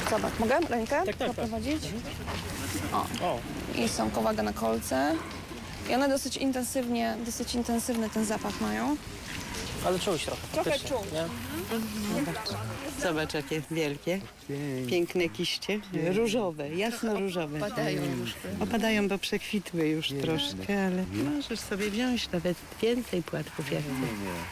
Zobacz, mogę rękę Tak. poprowadzić? O. I są kołaga na kolce. I one dosyć intensywny ten zapach mają. Ale czuć trochę. Trochę czuć. Nie? Zobacz, jakie wielkie, piękne kiście, różowe, jasno-różowe. Opadają, bo przekwitły już troszkę, ale możesz sobie wziąć nawet więcej płatków jak chcesz.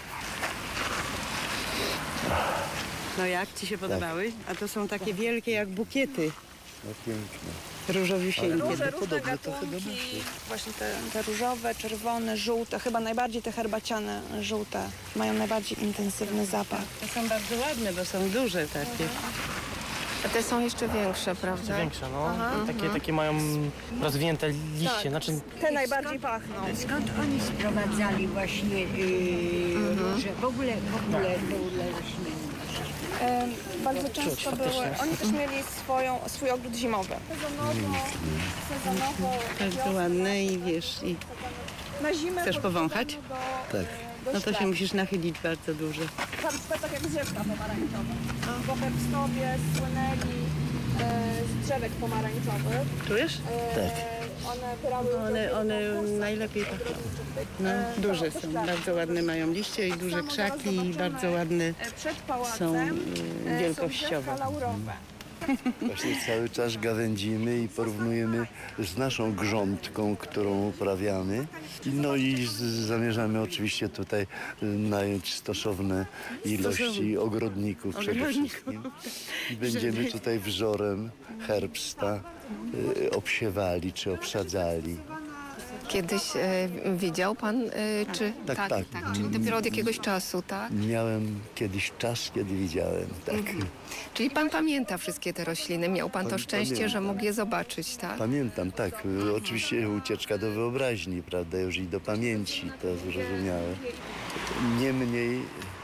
No jak ci się podobały? A to są takie wielkie jak bukiety. No piękne. Różowiusieńkie. Różne podobne trochę do gatunki, naszych. właśnie te różowe, czerwone, żółte, chyba najbardziej te herbaciane żółte mają najbardziej intensywny zapach. To są bardzo ładne, bo są duże takie. A te są jeszcze większe, prawda? Większe, no. Takie mają rozwinięte liście. Znaczy, Te najbardziej pachną. Skąd oni sprowadzali właśnie róże? W ogóle te rośliny? Bardzo często były, oni też mieli swój ogród zimowy. Sezonowo Bardzo ładne i wiesz, i na zimę chcesz powąchać? Tak. No to się musisz nachylić bardzo dużo. Herbst tak jak drzewka pomarańczowe. Po herbstowie słynęli z drzewek pomarańczowych. Czujesz? One brały One najlepiej pachną. No, duże są, bardzo ładne mają liście i duże krzaki i bardzo ładne przed pałacem są są wielkościowe. drzewka laurowe. Właśnie cały czas gawędzimy i porównujemy z naszą grządką, którą uprawiamy. No i zamierzamy oczywiście tutaj nająć stosowne ilości ogrodników przede wszystkim. I będziemy tutaj wzorem herbsta obsiewali czy obsadzali. Kiedyś widział pan, czy... Tak. Czyli dopiero od jakiegoś czasu, tak? Miałem kiedyś czas, kiedy widziałem, tak. Czyli pan pamięta wszystkie te rośliny, miał pan to szczęście, że Pamiętam. mógł je zobaczyć, tak? Pamiętam, tak. Oczywiście ucieczka do wyobraźni, prawda, już i do pamięci, to zrozumiałe. Niemniej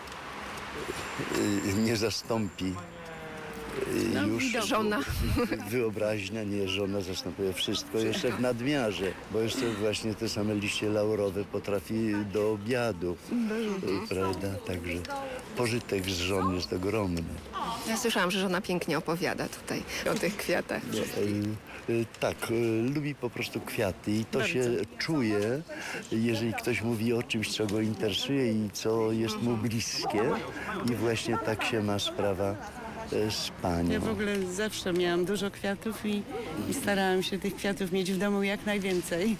nie zastąpi już żona. wyobraźnia, nie, żona zastępuje wszystko jeszcze w nadmiarze, bo jeszcze właśnie te same liście laurowe potrafi do obiadu, prawda, także pożytek z żon jest ogromny. Ja słyszałam, że żona pięknie opowiada tutaj o tych kwiatach. Tak, lubi po prostu kwiaty i to się czuje, jeżeli ktoś mówi o czymś, co go interesuje i co jest mu bliskie i właśnie tak się ma sprawa z panią. Ja w ogóle zawsze miałam dużo kwiatów i starałam się tych kwiatów mieć w domu jak najwięcej.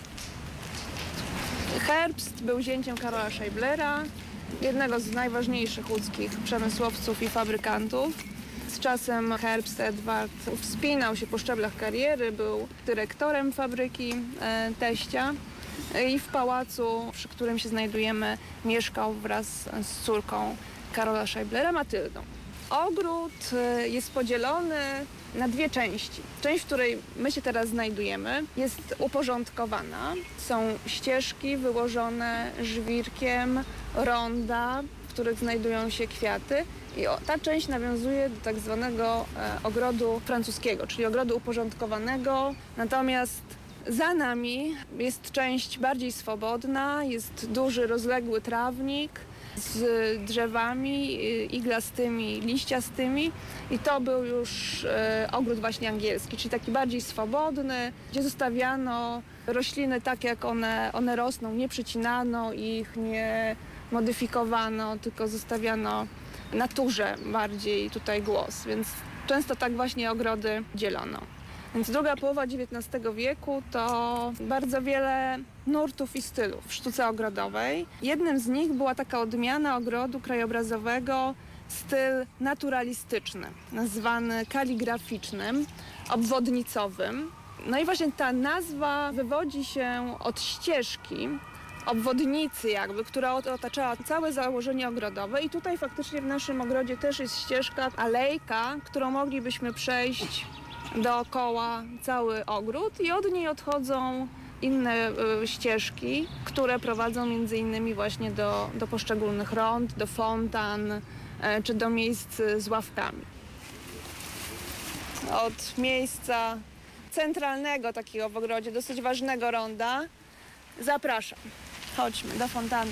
Herbst był zięciem Karola Scheiblera, jednego z najważniejszych łódzkich przemysłowców i fabrykantów. Z czasem Herbst Edward wspinał się po szczeblach kariery, był dyrektorem fabryki teścia i w pałacu, przy którym się znajdujemy, mieszkał wraz z córką Karola Scheiblera, Matyldą. Ogród jest podzielony na dwie części. Część, w której my się teraz znajdujemy, jest uporządkowana. Są ścieżki wyłożone żwirkiem, ronda, w których znajdują się kwiaty. I ta część nawiązuje do tak zwanego ogrodu francuskiego, czyli ogrodu uporządkowanego. Natomiast za nami jest część bardziej swobodna, jest duży, rozległy trawnik z drzewami iglastymi, liściastymi i to był już ogród właśnie angielski, czyli taki bardziej swobodny, gdzie zostawiano rośliny tak jak one rosną, nie przycinano ich, nie modyfikowano, tylko zostawiano naturze bardziej tutaj głos, więc często tak właśnie ogrody dzielono. Więc druga połowa XIX wieku to bardzo wiele nurtów i stylów w sztuce ogrodowej. Jednym z nich była taka odmiana ogrodu krajobrazowego, styl naturalistyczny, nazwany kaligraficznym, obwodnicowym. No i właśnie ta nazwa wywodzi się od ścieżki, obwodnicy jakby, która otaczała całe założenie ogrodowe i tutaj faktycznie w naszym ogrodzie też jest ścieżka, alejka, którą moglibyśmy przejść dookoła cały ogród i od niej odchodzą inne ścieżki, które prowadzą między innymi właśnie do poszczególnych rond, do fontan czy do miejsc z ławkami. Od miejsca centralnego takiego w ogrodzie, dosyć ważnego ronda, zapraszam. Chodźmy do fontanny.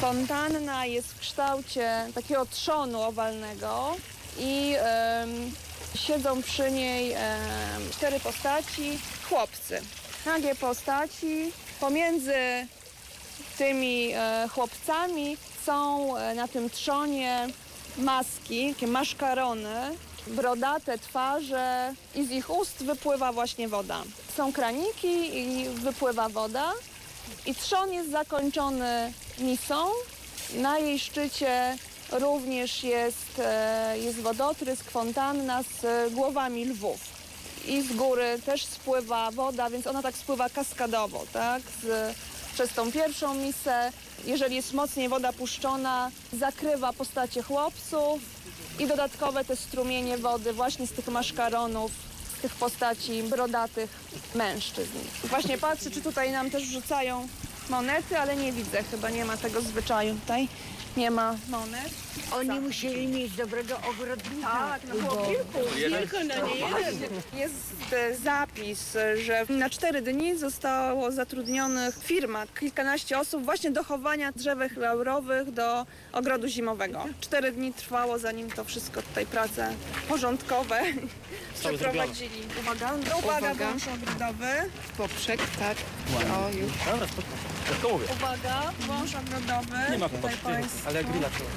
Fontanna jest w kształcie takiego trzonu owalnego i siedzą przy niej 4 postaci, chłopcy. Nagie postaci. Pomiędzy tymi chłopcami są na tym trzonie maski, takie maszkarony, brodate twarze i z ich ust wypływa właśnie woda. Są kraniki i wypływa woda i trzon jest zakończony misą. Na jej szczycie również jest wodotrysk, fontanna z głowami lwów. I z góry też spływa woda, więc ona tak spływa kaskadowo, tak? Przez tą pierwszą misę. Jeżeli jest mocniej woda puszczona, zakrywa postacie chłopców i dodatkowe te strumienie wody właśnie z tych maszkaronów, z tych postaci brodatych mężczyzn. Właśnie patrzę, czy tutaj nam też rzucają monety, ale nie widzę, chyba nie ma tego zwyczaju tutaj. Nie ma monet. Oni musieli mieć dobrego ogrodnika. Tak, no było kilku, no nie jeden. Jest zapis, że na 4 dni zostało zatrudnionych w firmach kilkanaście osób właśnie do chowania drzewek laurowych do ogrodu zimowego. 4 dni trwało, zanim to wszystko tutaj prace porządkowe przeprowadzili. Uwaga, wąż ogrodowy. Poprzek, tak. O, już. Dobra, spokojnie. Tylko mówię. Uwaga, wąż ogrodowy. Nie ma tutaj popatrz, państwo. ale grilla trzeba.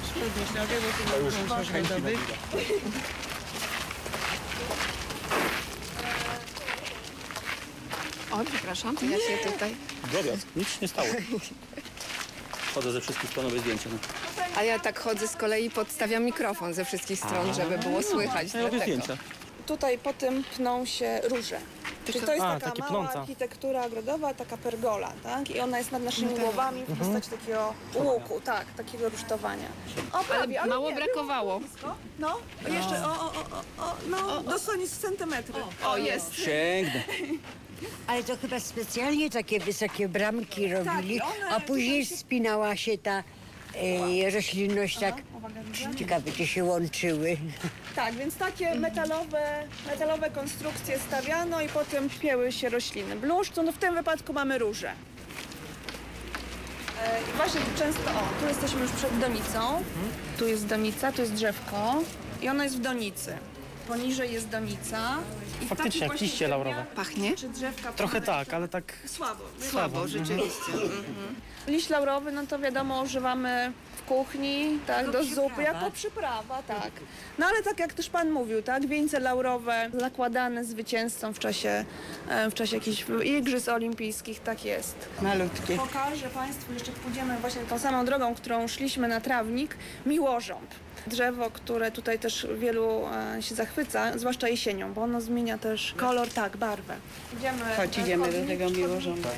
O, przepraszam, to ja się tutaj... Drobiazg, nic się nie stało. Chodzę ze wszystkich stron robię zdjęcia. No. A ja tak chodzę z kolei, podstawiam mikrofon ze wszystkich stron, żeby było słychać. Ja robię Dlatego. zdjęcia. Tutaj po tym pną się róże. Czyli to jest taka takie mała pnąca. architektura ogrodowa, taka pergola, tak? I ona jest nad naszymi głowami w postaci takiego łuku, tak, takiego rusztowania. O, prawie, ale Mało nie, brakowało. blisko. No, jeszcze, no, dosłownie z centymetry. O, jest. Piękne. Ale to chyba specjalnie takie wysokie bramki robili, one a później tutaj się- spinała się ta roślinność tak. Ciekawe, czy się łączyły. Tak, więc takie metalowe konstrukcje stawiano i potem pięły się rośliny. Bluszcz, no w tym wypadku mamy róże. I właśnie tu często, tu jesteśmy już przed donicą. Tu jest donica, tu jest drzewko i ono jest w donicy. Poniżej jest donica. I w Faktycznie, takich jak właśnie liście laurowe. Pachnie? czy drzewka Trochę powinny tak, się- ale tak Słabo. Słabo, rzeczywiście. Liść laurowy, no to wiadomo, używamy w kuchni, tak, do zupy, jako przyprawa, tak. No ale tak jak też Pan mówił, tak, wieńce laurowe zakładane zwycięzcom w czasie jakichś igrzysk olimpijskich, tak jest. Malutkie. Pokażę Państwu, jeszcze pójdziemy właśnie tą samą drogą, którą szliśmy na trawnik, miłożąb. Drzewo, które tutaj też wielu się zachwyca, zwłaszcza jesienią, bo ono zmienia też kolor, tak, barwę. Chodź, idziemy do tego miłożąba.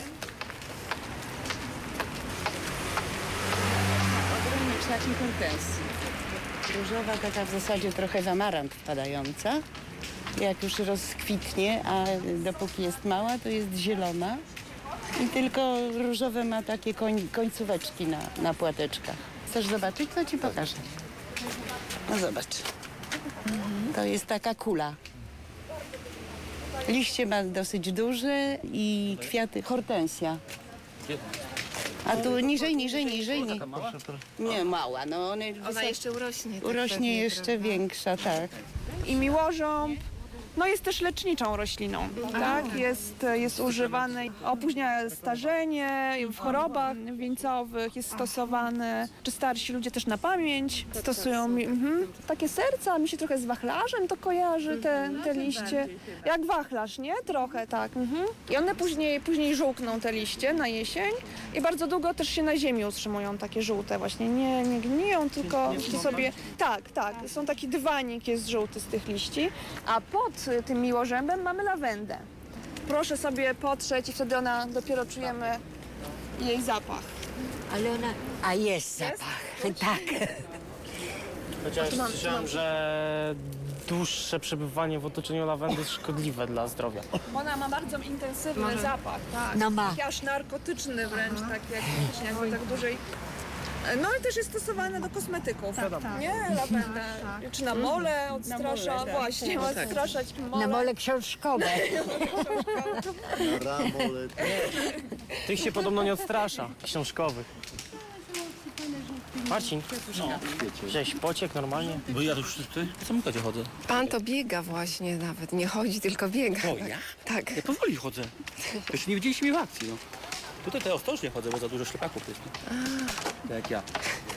Ograniczać intensji. Różowa taka w zasadzie trochę w amarant wpadająca. Jak już rozkwitnie, a dopóki jest mała, to jest zielona. I tylko różowe ma takie końcóweczki na płateczkach. Chcesz zobaczyć? To ci pokażę. No zobacz. To jest taka kula. Liście ma dosyć duże i kwiaty hortensja. A tu niżej. Nie, mała, no one Ona jeszcze urośnie. tak urośnie pewnie, jeszcze prawda? większa, tak. I miłożąb, no jest też leczniczą rośliną, tak? Jest używany, opóźnia starzenie, w chorobach wieńcowych jest stosowany, czy starsi ludzie też na pamięć stosują. Takie serca, mi się trochę z wachlarzem to kojarzy, te liście. Jak wachlarz, nie? Trochę, tak. I one później żółkną te liście na jesień i bardzo długo też się na ziemi utrzymują takie żółte właśnie. Nie gniją, tylko sobie... Tak, są taki dywanik jest żółty z tych liści, a pod tym miłożębem mamy lawendę. Proszę sobie potrzeć i wtedy dopiero czujemy jej zapach. Ale ona... A jest zapach, tak. Chociaż słyszałem, że dłuższe przebywanie w otoczeniu lawendy jest szkodliwe dla zdrowia. Ona ma bardzo intensywny zapach, tak. No ma. Taki aż narkotyczny wręcz, taki jak faktycznie jakby tak dłużej. No i też jest stosowana do kosmetyków. Nie, lawenda. Czy na mole odstrasza, właśnie, ma odstraszać mole. Na mole książkowe. Ramole. Tych się podobno nie odstrasza, książkowych. Marcin, wziąłeś pociek normalnie? Bo ja już w samochodzie chodzę. Pan to biega właśnie nawet, nie chodzi, tylko biega. O, ja? Tak. Ja powoli chodzę. Jeszcze nie widzieliście mnie w akcji, no. Tutaj to ostrożnie chodzę, bo za dużo ślepaków jest. Tak jak ja.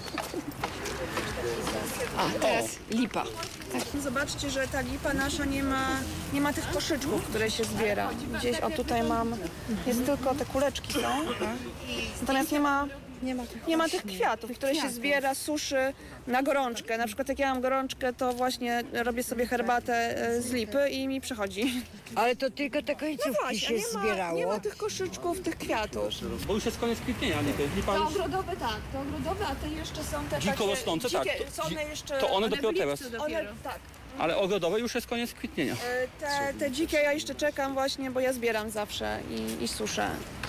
O, teraz lipa. Zobaczcie, że ta lipa nasza nie ma tych koszyczków, które się zbiera. Gdzieś, o tutaj mam, jest tylko te kuleczki są. Natomiast nie ma tych kwiatów, które się zbiera, suszy na gorączkę. Na przykład jak ja mam gorączkę, to właśnie robię sobie herbatę z lipy i mi przechodzi. Ale to tylko te końcówki się zbierało. nie ma tych koszyczków, tych kwiatów. Bo już jest koniec kwitnienia, nie? Lipa już... ogrodowe tak, to ogrodowe, a te jeszcze są te Dziko rosnące, tak. To one dopiero teraz. One, tak. Ale ogrodowe już jest koniec kwitnienia. Te dzikie ja jeszcze czekam właśnie, bo ja zbieram zawsze i suszę.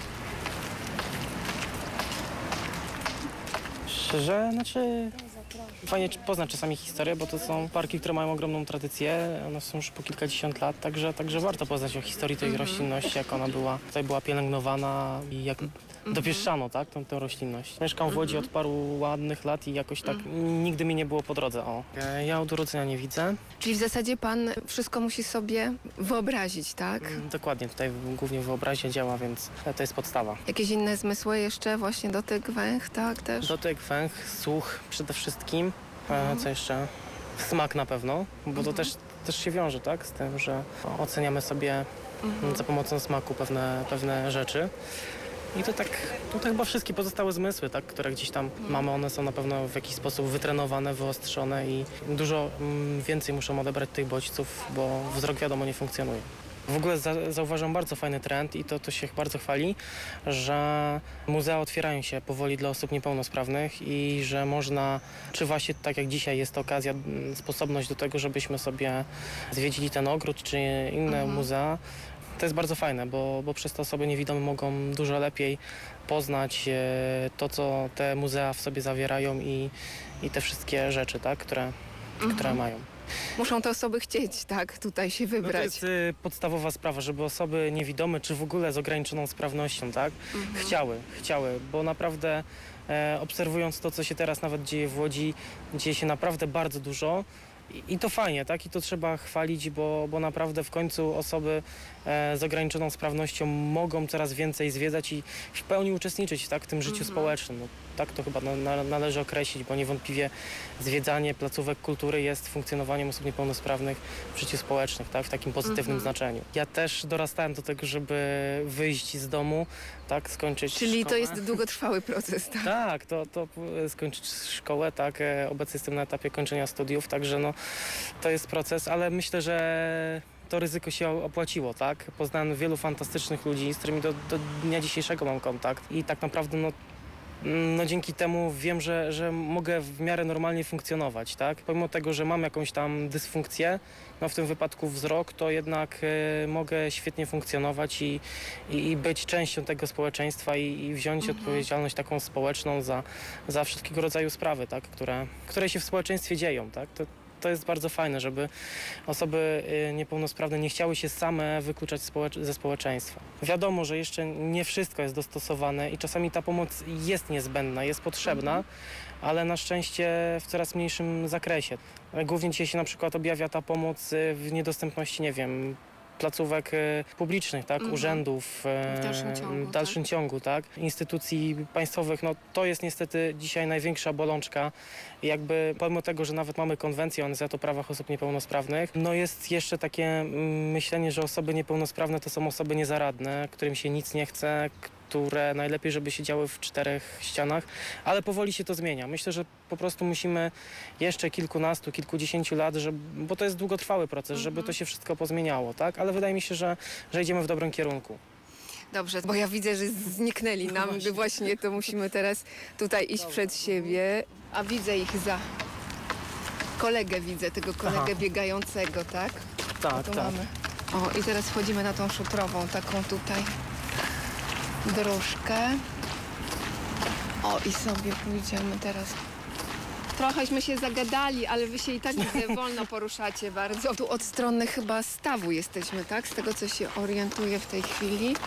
Szczerze, znaczy... Fajnie poznać czasami historię, bo to są parki, które mają ogromną tradycję. One są już po kilkadziesiąt lat, także warto poznać o historii tej roślinności, jak ona była pielęgnowana i jak dopieszczano, tak, tę roślinność. Mieszkam w Łodzi od paru ładnych lat i jakoś tak nigdy mi nie było po drodze. Ja od urodzenia nie widzę. Czyli w zasadzie pan wszystko musi sobie wyobrazić, tak? Dokładnie, tutaj głównie wyobraźnia działa, więc to jest podstawa. Jakieś inne zmysły jeszcze, właśnie dotyk, węch, tak też? Dotyk, węch, słuch przede wszystkim. Co jeszcze? Smak na pewno, bo to też się wiąże, tak, z tym, że oceniamy sobie za pomocą smaku pewne rzeczy. I to chyba wszystkie pozostałe zmysły, tak, które gdzieś tam mamy, one są na pewno w jakiś sposób wytrenowane, wyostrzone i dużo więcej muszą odebrać tych bodźców, bo wzrok wiadomo nie funkcjonuje. W ogóle zauważam bardzo fajny trend i to się bardzo chwali, że muzea otwierają się powoli dla osób niepełnosprawnych i że można, czy właśnie tak jak dzisiaj jest to okazja, sposobność do tego, żebyśmy sobie zwiedzili ten ogród czy inne muzea. To jest bardzo fajne, bo przez to osoby niewidome mogą dużo lepiej poznać to, co te muzea w sobie zawierają i te wszystkie rzeczy, tak, które mają. Muszą te osoby chcieć, tak, tutaj się No to wybrać. jest podstawowa sprawa, żeby osoby niewidome, czy w ogóle z ograniczoną sprawnością, tak, chciały, bo naprawdę obserwując to, co się teraz nawet dzieje w Łodzi, dzieje się naprawdę bardzo dużo. I to fajnie, tak? I to trzeba chwalić, bo naprawdę w końcu osoby z ograniczoną sprawnością mogą coraz więcej zwiedzać i w pełni uczestniczyć, tak, w tym życiu społecznym. No, tak to chyba należy określić, bo niewątpliwie zwiedzanie placówek kultury jest funkcjonowaniem osób niepełnosprawnych w życiu społecznym, tak, w takim pozytywnym znaczeniu. Ja też dorastałem do tego, żeby wyjść z domu, tak, skończyć Czyli szkołę. to jest długotrwały proces, tak? Tak, to skończyć szkołę, tak, obecnie jestem na etapie kończenia studiów, także no, to jest proces, ale myślę, że to ryzyko się opłaciło, tak. Poznałem wielu fantastycznych ludzi, z którymi do dnia dzisiejszego mam kontakt i tak naprawdę no dzięki temu wiem, że mogę w miarę normalnie funkcjonować, tak. Pomimo tego, że mam jakąś tam dysfunkcję, no w tym wypadku wzrok, to jednak mogę świetnie funkcjonować i być częścią tego społeczeństwa i wziąć odpowiedzialność taką społeczną za wszelkiego rodzaju sprawy, tak, które się w społeczeństwie dzieją, tak. To jest bardzo fajne, żeby osoby niepełnosprawne nie chciały się same wykluczać ze społeczeństwa. Wiadomo, że jeszcze nie wszystko jest dostosowane i czasami ta pomoc jest niezbędna, jest potrzebna, ale na szczęście w coraz mniejszym zakresie. Głównie dzisiaj się na przykład objawia ta pomoc w niedostępności, nie wiem, placówek publicznych, tak, urzędów, W dalszym ciągu, tak, instytucji państwowych, no to jest niestety dzisiaj największa bolączka. Jakby pomimo tego, że nawet mamy konwencję ONZ o prawach osób niepełnosprawnych, no jest jeszcze takie myślenie, że osoby niepełnosprawne to są osoby niezaradne, którym się nic nie chce, które najlepiej, żeby siedziały w czterech ścianach, ale powoli się to zmienia. Myślę, że po prostu musimy jeszcze kilkunastu, kilkudziesięciu lat, bo to jest długotrwały proces, żeby to się wszystko pozmieniało, tak? Ale wydaje mi się, że idziemy w dobrym kierunku. Dobrze, bo ja widzę, że zniknęli nam, właśnie to musimy teraz tutaj iść przed siebie, a widzę ich kolegę widzę, tego kolegę biegającego, tak? Tak, To tak. mamy. O, i teraz wchodzimy na tą szutrową, taką tutaj dróżkę. O, i sobie pójdziemy teraz. Trochęśmy się zagadali, ale wy się i tak widzę, wolno poruszacie bardzo. Tu od strony chyba stawu jesteśmy, tak? Z tego, co się orientuję w tej chwili.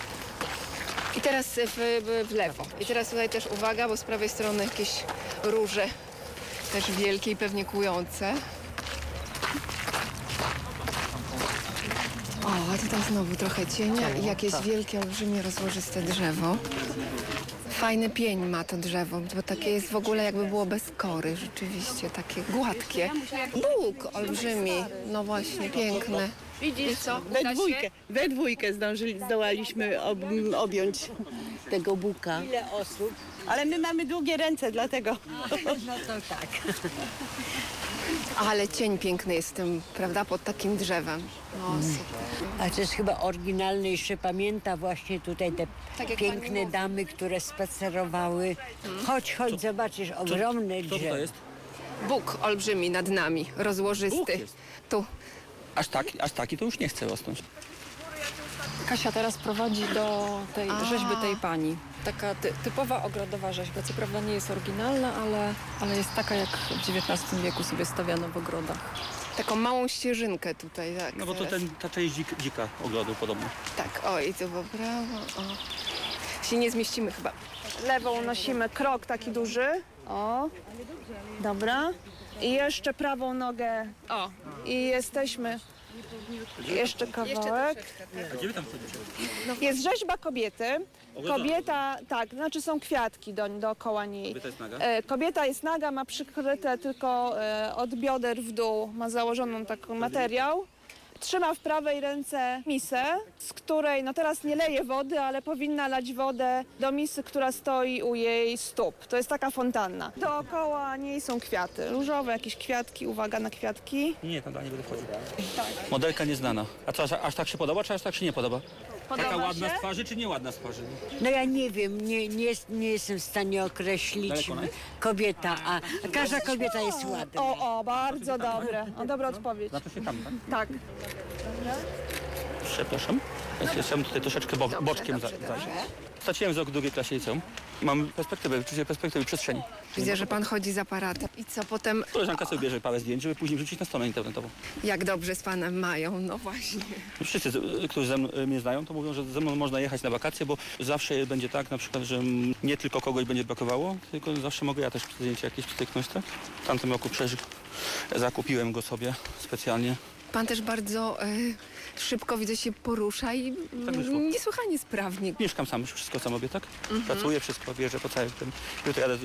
I teraz w lewo. I teraz tutaj też uwaga, bo z prawej strony jakieś róże Też wielkie i pewnie kłujące. O, a tutaj znowu trochę cienia i jakieś wielkie, olbrzymie, rozłożyste drzewo. Fajny pień ma to drzewo, bo takie jest w ogóle jakby było bez kory, rzeczywiście, takie gładkie. Bóg olbrzymi, no właśnie, piękny. I co? We dwójkę zdołaliśmy objąć tego buka. Ile osób? Ale my mamy długie ręce, dlatego. No to tak. Ale cień piękny jest w tym, prawda, pod takim drzewem. O, super. A to jest chyba oryginalne, jeszcze pamięta właśnie tutaj te Tak jak piękne pani mówi. damy, które spacerowały. Chodź, zobaczysz, ogromne Co to drzewo. jest? Bóg olbrzymi nad nami, rozłożysty. Bóg jest. Tu. Aż taki to już nie chcę rosnąć. Kasia teraz prowadzi do tej rzeźby tej pani. Taka typowa ogrodowa rzeźba. Co prawda nie jest oryginalna, ale jest taka, jak w XIX wieku sobie stawiano w ogrodach. Taką małą ścieżynkę tutaj, tak. No bo to teraz. ta część dzika ogrodu podobno. Tak, o i tu po prawo, o. Się nie zmieścimy chyba. Lewą nosimy krok taki duży. O, dobra. I jeszcze prawą nogę. O, i jesteśmy. Jeszcze kawałek. A gdzie wy tam chodzicie? Jest rzeźba kobiety. Ogrodowa. Kobieta, tak, znaczy są kwiatki dookoła niej. Kobieta jest naga? Kobieta jest naga, ma przykryte tylko od bioder w dół, ma założoną taką materiał. Trzyma w prawej ręce misę, z której no teraz nie leje wody, ale powinna lać wodę do misy, która stoi u jej stóp. To jest taka fontanna. Dookoła niej są kwiaty, różowe jakieś kwiatki, uwaga na kwiatki. Nie, tam nie będę wchodził. Modelka nieznana. A co, aż tak się podoba, czy aż tak się nie podoba? Taka ładna z twarzy, czy nieładna z twarzy? No ja nie wiem, nie jestem w stanie określić. Daleko ona jest? Kobieta, a każda kobieta jest ładna. O, bardzo dobre. O, dobra odpowiedź. Znaczy się tam, tak? Tak. Przepraszam. Ja chciałem tutaj troszeczkę boczkiem zajść. Straciłem wzrok w drugiej klasie liceum. Mam perspektywy przestrzeni. Widzę, że pan chodzi z aparatem. I co potem, Koleżanka sobie bierze parę zdjęć, żeby później wrzucić na stronę internetową. jak dobrze z panem mają? No właśnie. Wszyscy, którzy mnie znają, to mówią, że ze mną można jechać na wakacje, bo zawsze będzie tak na przykład, że nie tylko kogoś będzie brakowało, tylko zawsze mogę ja też zdjęcie jakieś przytyknąć, tak? W tamtym roku zakupiłem go sobie specjalnie. Pan też bardzo szybko, widzę, się porusza i Tak wyszło. niesłychanie sprawnie. Mieszkam sam, już wszystko sam robię, tak? Pracuję, wszystko bierzę po całym tym. Jutro jadę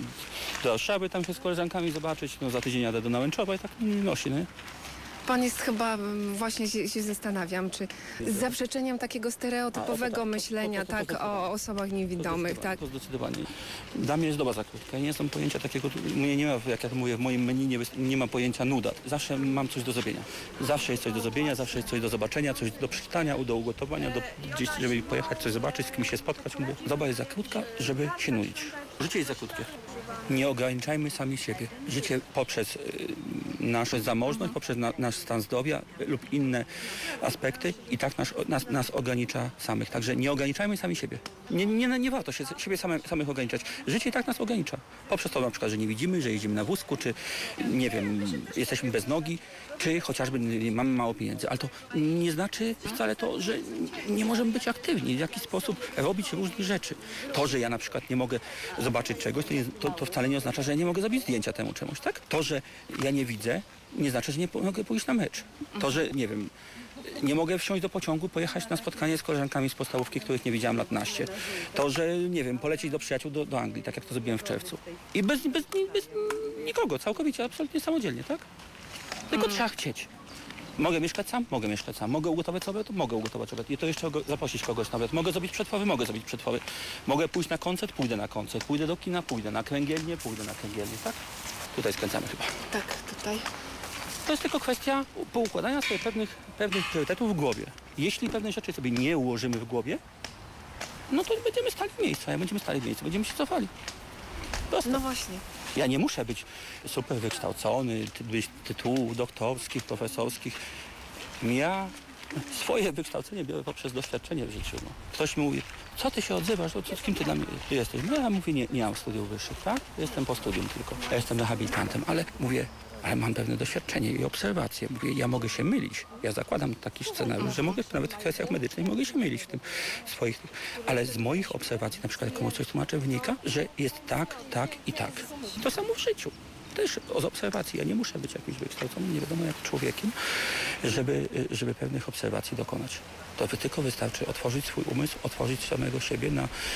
do Warszawy, tam się z koleżankami zobaczyć, no za tydzień jadę do Nałęczowa i tak nosi, nie? Pan jest chyba, właśnie się zastanawiam, czy z zaprzeczeniem takiego stereotypowego myślenia, tak, o osobach niewidomych, tak? To zdecydowanie. Dla mnie jest doba za krótka. Ja nie znam pojęcia takiego, mnie nie ma, jak ja mówię, w moim menu nie ma pojęcia nuda. Zawsze mam coś do zrobienia. Zawsze jest coś do zrobienia, zawsze jest coś do zobaczenia, coś do przeczytania, do ugotowania, gdzieś, żeby pojechać, coś zobaczyć, z kimś się spotkać. Mówię, doba jest za krótka, żeby się nudzić. Życie jest za krótkie. Nie ograniczajmy sami siebie. Życie poprzez naszą zamożność, poprzez nasz stan zdrowia lub inne aspekty i tak nas ogranicza samych. Także nie ograniczajmy sami siebie. Nie warto się siebie samych ograniczać. Życie i tak nas ogranicza. Poprzez to na przykład, że nie widzimy, że jeździmy na wózku, czy nie wiem, jesteśmy bez nogi, czy chociażby mamy mało pieniędzy. Ale to nie znaczy wcale to, że nie możemy być aktywni, w jakiś sposób robić różnych rzeczy. To, że ja na przykład nie mogę zobaczyć czegoś, to wcale nie oznacza, że ja nie mogę zrobić zdjęcia temu czemuś, tak? To, że ja nie widzę, nie znaczy, że nie mogę pójść na mecz. To, że nie wiem, nie mogę wsiąść do pociągu, pojechać na spotkanie z koleżankami z podstawówki, których nie widziałam lat naście. To, że nie wiem, polecieć do przyjaciół do Anglii, tak jak to zrobiłem w czerwcu. I bez nikogo, całkowicie, absolutnie samodzielnie, tak? Tylko trzeba chcieć. Mogę mieszkać sam? Mogę mieszkać sam. Mogę ugotować obiad? Mogę ugotować obiad. I to jeszcze zaprosić kogoś na obiad. Mogę zrobić przetwory? Mogę zrobić przetwory. Mogę pójść na koncert? Pójdę na koncert. Pójdę do kina? Pójdę na kręgielnię? Pójdę na kręgielnię, tak? Tutaj skręcamy chyba. Tak, tutaj. To jest tylko kwestia poukładania sobie pewnych priorytetów w głowie. Jeśli pewne rzeczy sobie nie ułożymy w głowie, no to będziemy stali w miejscu. A jak będziemy stali w miejscu, będziemy się cofali. Proste. No właśnie. Ja nie muszę być super wykształcony, być tytułów doktorskich, profesorskich. Ja swoje wykształcenie biorę poprzez doświadczenie w życiu. No. Ktoś mi mówi, co ty się odzywasz, z kim ty dla mnie jesteś? No ja mówię, nie mam studiów wyższych, tak? Jestem po studium tylko. Ja jestem rehabilitantem, ale mówię, ale mam pewne doświadczenie i obserwacje. Mówię, ja mogę się mylić. Ja zakładam taki scenariusz, że mogę nawet w kwestiach medycznych mogę się mylić w tym swoich. Ale z moich obserwacji, na przykład jak komuś coś tłumaczę, wynika, że jest tak, tak i tak. To samo w życiu. też z obserwacji. Ja nie muszę być jakimś wykształconym, nie wiadomo jak człowiekiem, żeby pewnych obserwacji dokonać. To tylko wystarczy otworzyć swój umysł, otworzyć samego siebie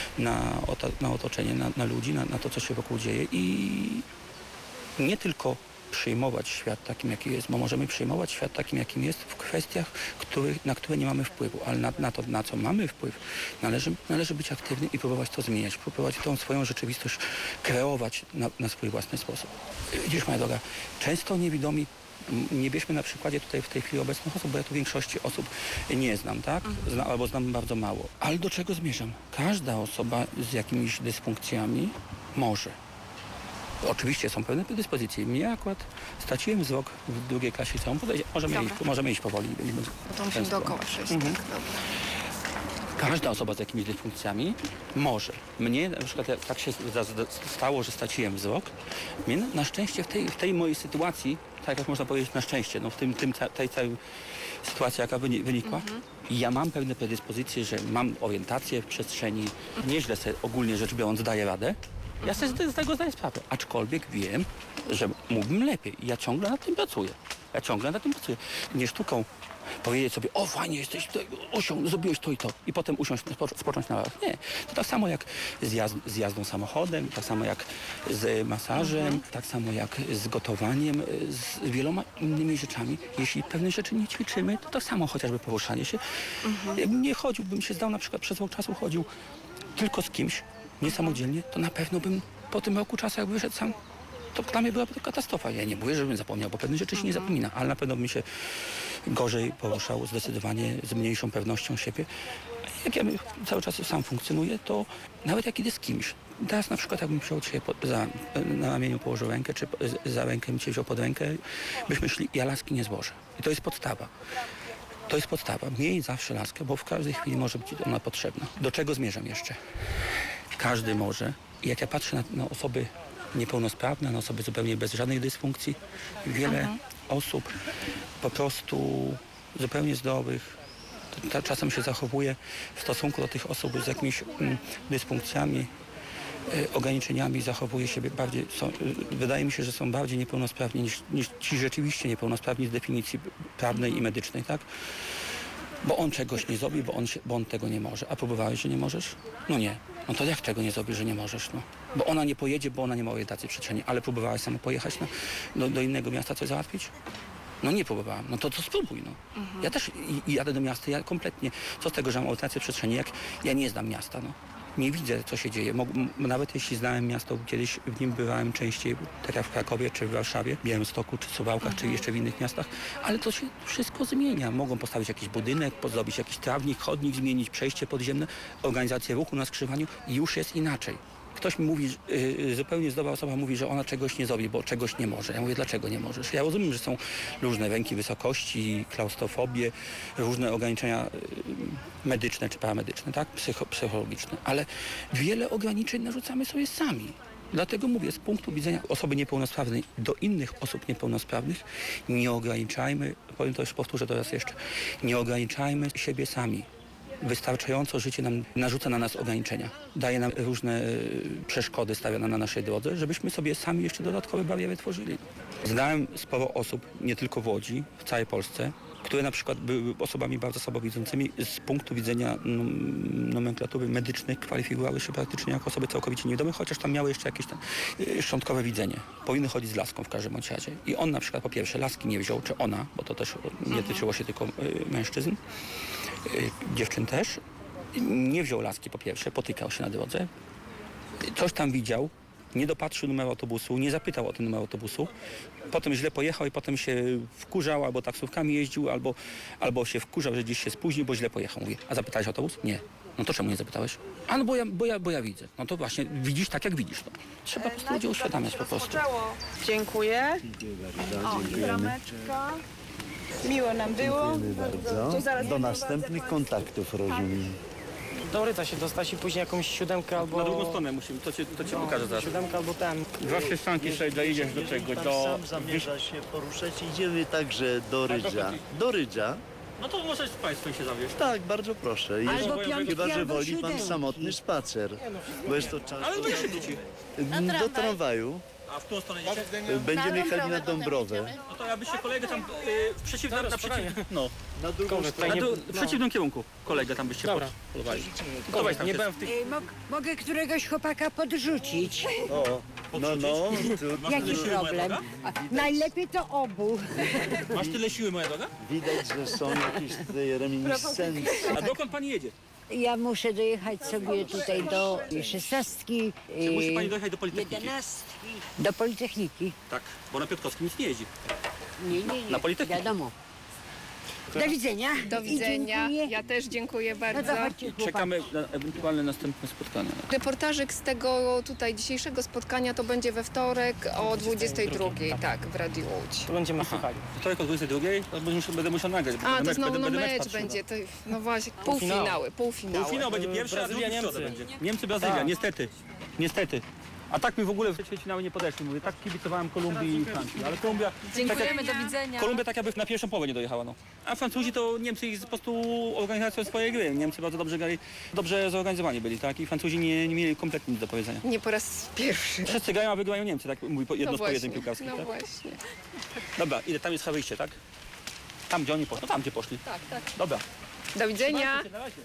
na otoczenie, na ludzi, na to, co się wokół dzieje i nie tylko przyjmować świat takim, jaki jest, bo możemy przyjmować świat takim, jakim jest w kwestiach, na które nie mamy wpływu, ale na to, na co mamy wpływ, należy być aktywnym i próbować to zmieniać, próbować tą swoją rzeczywistość kreować na swój własny sposób. Widzisz, moja droga, często niewidomi, nie bierzmy na przykładzie tutaj w tej chwili obecnych osób, bo ja tu większości osób nie znam, tak? Albo znam bardzo mało. Ale do czego zmierzam? Każda osoba z jakimiś dysfunkcjami może. Oczywiście są pewne predyspozycje. Mnie akurat straciłem wzrok w drugiej klasie całą. Możemy iść powoli. Bo to musimy dookoła przejść. Tak, dobra. Każda osoba z jakimiś dysfunkcjami może. Mnie na przykład tak się stało, że straciłem wzrok. Mnie na szczęście w tej mojej sytuacji, tak jak można powiedzieć na szczęście, no tej całej sytuacji, jaka wynikła, ja mam pewne predyspozycje, że mam orientację w przestrzeni, nieźle sobie ogólnie rzecz biorąc daję radę. Ja sobie z tego zdaję sprawę, aczkolwiek wiem, że mógłbym lepiej. Ja ciągle nad tym pracuję. Nie sztuką powiedzieć sobie, o fajnie jesteś, zrobiłeś to i to. I potem usiąść, spocząć na ławach. Nie. To tak samo jak z jazdą samochodem, tak samo jak z masażem, tak samo jak z gotowaniem, z wieloma innymi rzeczami. Jeśli pewne rzeczy nie ćwiczymy, to tak samo chociażby poruszanie się. Jakbym nie chodził, bym się zdał na przykład przez rok czasu chodził tylko z kimś, niesamodzielnie, to na pewno bym po tym roku czasu, jak wyszedł sam, to dla mnie byłaby to katastrofa. Ja nie mówię, żebym zapomniał, bo pewne rzeczy się nie zapomina, ale na pewno bym się gorzej poruszał, zdecydowanie z mniejszą pewnością siebie. Jak ja cały czas sam funkcjonuję, to nawet jak idę z kimś, teraz na przykład jakbym wziął cię na ramieniu położył rękę, czy za rękę bym cię wziął pod rękę, byśmy szli, ja laski nie złożę. I to jest podstawa. To jest podstawa. Miej zawsze laskę, bo w każdej chwili może być ona potrzebna. Do czego zmierzam jeszcze? Każdy może. I jak ja patrzę na osoby niepełnosprawne, na osoby zupełnie bez żadnej dysfunkcji, wiele osób po prostu zupełnie zdrowych, czasem się zachowuje w stosunku do tych osób z jakimiś dysfunkcjami, ograniczeniami, zachowuje się bardziej, wydaje mi się, że są bardziej niepełnosprawni niż ci rzeczywiście niepełnosprawni z definicji prawnej i medycznej, tak? Bo on czegoś nie zrobi, bo on tego nie może. A próbowałeś, że nie możesz? No nie. No to jak czego nie zrobisz, że nie możesz? No? Bo ona nie pojedzie, bo ona nie ma orientacji przestrzeni. Ale próbowałeś samo pojechać do innego miasta coś załatwić? No nie próbowałam. No to spróbuj, no. Ja też jadę do miasta, ja kompletnie, co z tego, że mam orientację przestrzeni, jak ja nie znam miasta, no. Nie widzę, co się dzieje. Nawet jeśli znałem miasto, kiedyś w nim bywałem częściej, tak jak w Krakowie, czy w Warszawie, Białymstoku, czy Suwałkach, czy jeszcze w innych miastach, ale to się wszystko zmienia. Mogą postawić jakiś budynek, zrobić jakiś trawnik, chodnik, zmienić przejście podziemne, organizację ruchu na skrzyżowaniu i już jest inaczej. Ktoś mi mówi, zupełnie zdrowa osoba mówi, że ona czegoś nie zrobi, bo czegoś nie może. Ja mówię, dlaczego nie możesz? Ja rozumiem, że są różne lęki wysokości, klaustrofobie, różne ograniczenia medyczne czy paramedyczne, tak? Psychologiczne, ale wiele ograniczeń narzucamy sobie sami. Dlatego mówię, z punktu widzenia osoby niepełnosprawnej do innych osób niepełnosprawnych nie ograniczajmy, powiem to już, powtórzę to raz jeszcze, nie ograniczajmy siebie sami. Wystarczająco życie nam narzuca na nas ograniczenia. Daje nam różne przeszkody, stawia na naszej drodze, żebyśmy sobie sami jeszcze dodatkowe bariery tworzyli. Znałem sporo osób, nie tylko w Łodzi, w całej Polsce, które na przykład były osobami bardzo słabowidzącymi, z punktu widzenia nomenklatury medycznej kwalifikowały się praktycznie jako osoby całkowicie niewidome, chociaż tam miały jeszcze jakieś tam szczątkowe widzenie. Powinny chodzić z laską w każdym bądź razie. I on na przykład po pierwsze laski nie wziął, czy ona, bo to też nie tyczyło się tylko mężczyzn, dziewczyn też. Nie wziął laski po pierwsze, potykał się na drodze. Coś tam widział, nie dopatrzył numeru autobusu, nie zapytał o ten numer autobusu. Potem źle pojechał i potem się wkurzał, albo taksówkami jeździł, albo się wkurzał, że gdzieś się spóźnił, bo źle pojechał. Mówi, a zapytałeś autobus? Nie. No to czemu nie zapytałeś? A no bo ja widzę. No to właśnie widzisz tak, jak widzisz. No. Trzeba po prostu ludzi uświadamiać po prostu. Dziękuję. Dziękujemy. Rameczka. Miło nam było. Bardzo. Do następnych kontaktów, rozumiem. Do Rydza się dostać i później jakąś siódemkę albo... Na drugą stronę musimy, to ci pokażę zaraz. Siódemkę albo ten. Dwa przystanki sobie dojdziesz do czegoś, Pan sam zamierza się poruszać, idziemy także do Rydza. Do Rydza? No to może z Państwem się zawieźć. Tak, bardzo proszę. Albo piątki, Chyba, że albo woli pan siódemki. samotny spacer. Bo jest to czas Ale to jeszcze dzieci. do tramwaju. A w którą stronę jedziecie? Będziemy jechali na Dąbrowę. No to ja byście kolegę tam w przeciwnym, Dobra, na spokojnie. no, Na drugą Kolega, stronę. tutaj w przeciwnym kierunku kolegę tam byście Dobra. polowali. Koleś, tam nie się- byłem w tych... Mogę któregoś chłopaka podrzucić. O, no, Jaki problem? Najlepiej to obu. Masz tyle siły, moja droga? widać, że są jakieś tutaj reminiscencje. A dokąd pani jedzie? Ja muszę dojechać sobie tutaj do 16, Czy musi pani dojechać do Politechniki? 11, do Politechniki. Tak, bo na Piotrkowskim nic nie jeździ. Nie. Na Politechnikę. Wiadomo. Do widzenia. Do widzenia. I dziękuję. Ja też dziękuję No bardzo. to chodźcie, chłopaki. Czekamy na ewentualne następne spotkania. Reportażyk z tego tutaj dzisiejszego spotkania to będzie we wtorek o 22. Tak, w Radiu Łódź. Tu będziemy słuchali. Wtorek o 22, to będę musiał nagrać. A, to znowu będę mecz patrzył. będzie. To, no właśnie, półfinały. Półfinał będzie pierwszy, a drugi Brazylia, w środę Niemcy. będzie. Niemcy, Brazylia, Tak. niestety. A tak mi w ogóle w ćwierćfinały nie podeszli. Mówię, tak kibicowałem Kolumbii i Francji, ale Kolumbia... Dziękujemy, do widzenia. Kolumbia tak jakby na pierwszą połowę nie dojechała, no. A Francuzi to Niemcy ich po prostu organizacją swojej gry. Niemcy bardzo dobrze grali, dobrze zorganizowani byli, tak? I Francuzi nie mieli kompletnie nic do powiedzenia. Nie po raz pierwszy. Wszyscy grają, a wygrywają Niemcy, tak mówi jedno No z powiedzeń właśnie, piłkarskich, no tak? właśnie. Dobra, ile tam jest wyjście, tak? Tam, gdzie oni poszli. No tam, gdzie poszli. Tak, tak. Dobra. Do widzenia. Na razie.